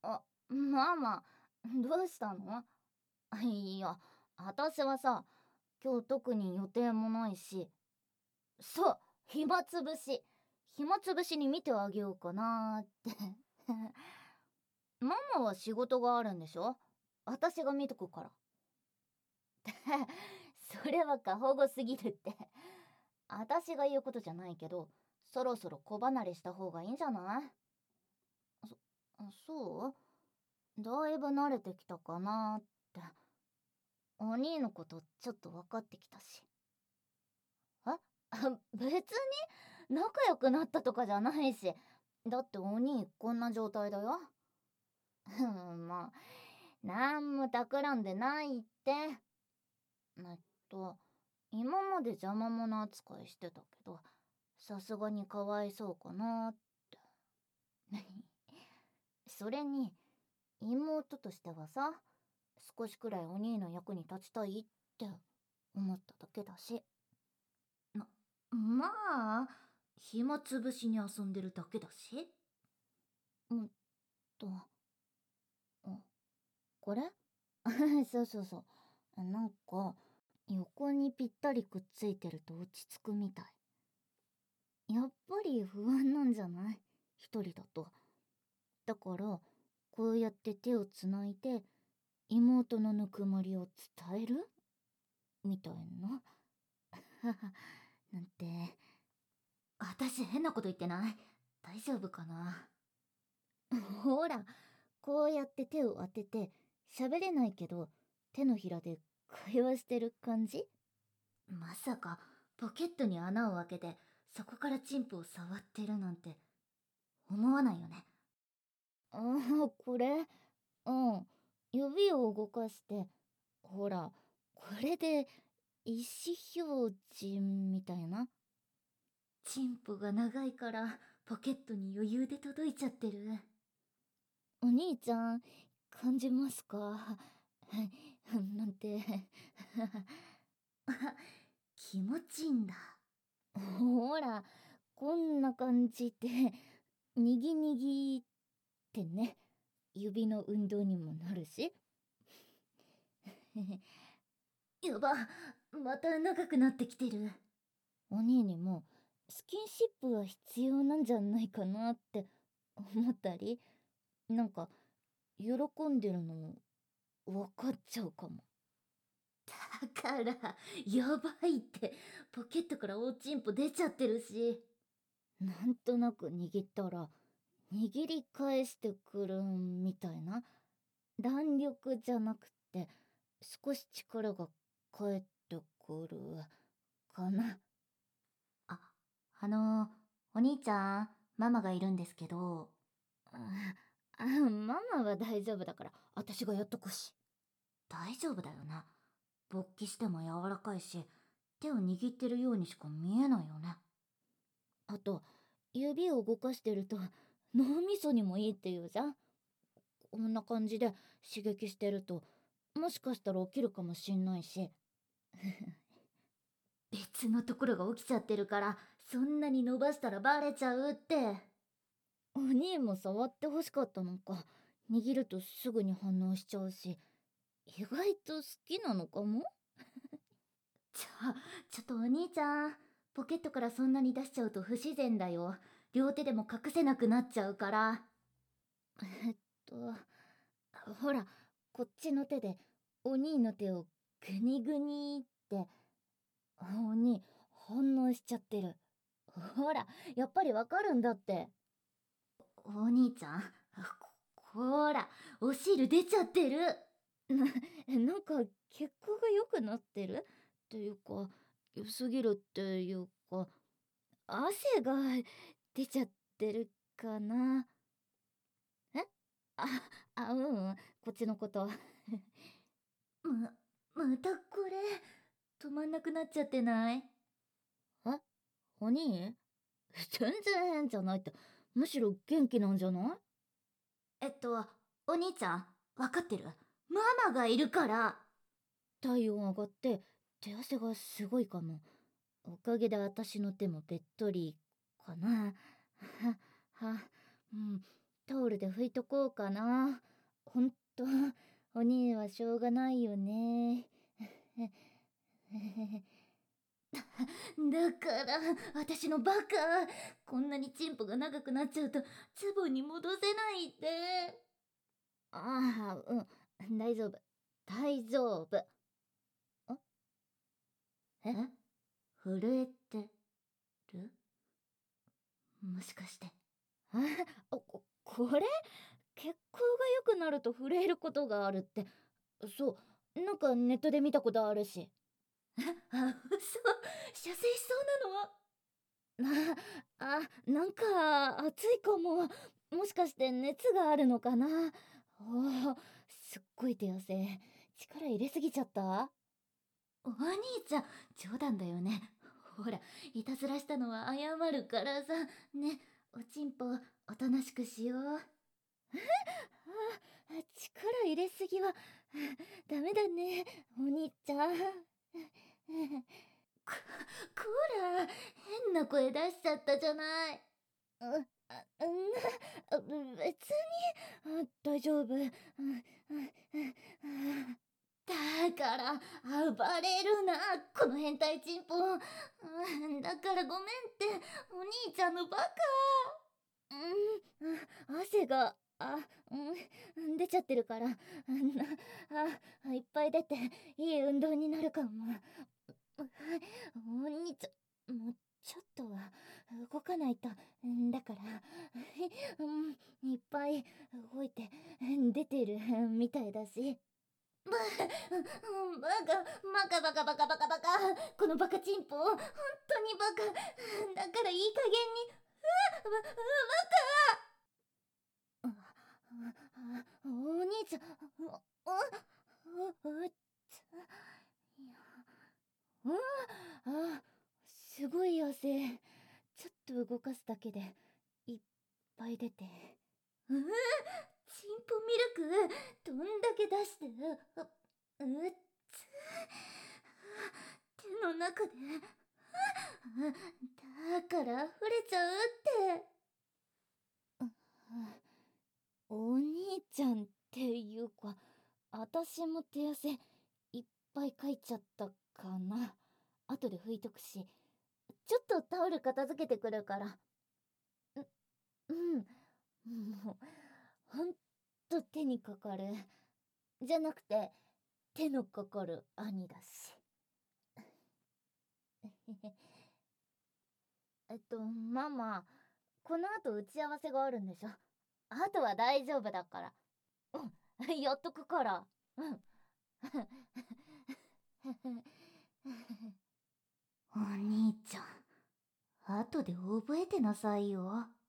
あ、ママ、どうしたの？いや、私はさ、今日特に予定もないし、そう、暇つぶし。暇つぶしに見てあげようかなーって。ママは仕事があるんでしょ？私が見とくから。それは過保護すぎるって。私が言うことじゃないけど、そろそろ子離れした方がいいんじゃない？そ、そうだいぶ慣れてきたかなって。お兄のことちょっと分かってきたし。別に仲良くなったとかじゃないし。だってお兄こんな状態だよ。まあ、なんも企んでないって。えっと、今まで邪魔者扱いしてたけど、さすがにかわいそうかなって。それに、妹としてはさ、少しくらいお兄の役に立ちたいって思っただけだし。まあ、暇つぶしに遊んでるだけだし。うんと、あ、これそうそうそう。なんか、横にぴったりくっついてると落ち着くみたい。やっぱり不安なんじゃない？一人だと。だから、こうやって手をつないで、妹のぬくもりを伝えるみたいな。なんて、私変なこと言ってない？大丈夫かな？ほら、こうやって手を当てて、喋れないけど、手のひらで会話してる感じ？まさか、ポケットに穴を開けて、そこからチンプを触ってるなんて、思わないよね。ああ、これ？うん。指を動かして、ほら、これで、意思表示みたいな。チンポが長いから、ポケットに余裕で届いちゃってる。お兄ちゃん、感じますか？なんて。気持ちいいんだ。ほら、こんな感じで、にぎにぎってね、指の運動にもなるし。やば、また長くなってきてる。お兄にも、スキンシップは必要なんじゃないかなって思ったり、なんか、喜んでるの分かっちゃうかも。だから、やばいって、ポケットからおちんぽ出ちゃってるし。なんとなく握ったら、握り返してくるみたいな。弾力じゃなくて、少し力が返ってくるかな。あ、お兄ちゃん、ママがいるんですけど。ママは大丈夫だから、私がやっとくし。大丈夫だよな。勃起しても柔らかいし、手を握ってるようにしか見えないよね。あと、指を動かしてると脳みそにもいいって言うじゃん。こんな感じで刺激してると、もしかしたら起きるかもしんないし。別のところが起きちゃってるから、そんなに伸ばしたらバレちゃうって。お兄も触ってほしかったのか。握るとすぐに反応しちゃうし、意外と好きなのかも。ちょ、ちょっとお兄ちゃん、ポケットからそんなに出しちゃうと不自然だよ。両手でも隠せなくなっちゃうから。えっと、ほら、こっちの手でお兄の手をグニグニって。お兄、反応しちゃってる。ほら、やっぱりわかるんだって。お兄ちゃん、ほら、お汁出ちゃってる。なんか血行が良くなってるっていうか、良すぎるっていうか、汗が出ちゃってるかな。えあ、うん、こっちのこと。またこれ、止まんなくなっちゃってない？えお兄全然変じゃないって、むしろ元気なんじゃない？お兄ちゃん、わかってる？ママがいるから。体温上がって手汗がすごいかも。おかげで私の手もべっとりかな。は、うん。 タオルで拭いとこうかな。ほんと、お兄はしょうがないよね。だから、私のバカ。こんなにチンポが長くなっちゃうと、ズボンに戻せないって。ああ、うん、大丈夫。大丈夫。え震えてる、もしかして。あ、これ血行が良くなると震えることがあるって、そう、なんかネットで見たことあるし。あ、嘘。射精しそうなの。なんか暑いかも。もしかして熱があるのかな。おお、すっごい手汗。力入れすぎちゃった。お兄ちゃん、冗談だよね。ほら、いたずらしたのは謝るからさ。ね、おちんぽ、おとなしくしよう。力入れすぎはダメだね、お兄ちゃん。こら、変な声出しちゃったじゃない。別に、大丈夫。だから、暴れるな、この変態チンポ。だからごめんって、お兄ちゃんのバカ。汗が、出ちゃってるから、いっぱい出て、いい運動になるかも。お兄ちゃん、もうちょっとは動かないと。だから、いっぱい動いて出てるみたいだし。バカバカバカバカバカバカ、このバカチンポ、本当にバカ。だからいい加減に、バカ。お兄ちゃん、すごい汗。ちょっと動かすだけでいっぱい出て。チンポミルクどんだけ出してる。手の中で。だから溢れちゃうって。お兄ちゃんっていうか、私も手汗いっぱいかいちゃったかな。後で拭いとくし、ちょっとタオル片付けてくるから。うん、もうほんと手にかかる。じゃなくて手のかかる兄だし。ママ、この後打ち合わせがあるんでしょ。あとは大丈夫だから。やっとくから。うん。お兄ちゃん、後で覚えてなさいよ。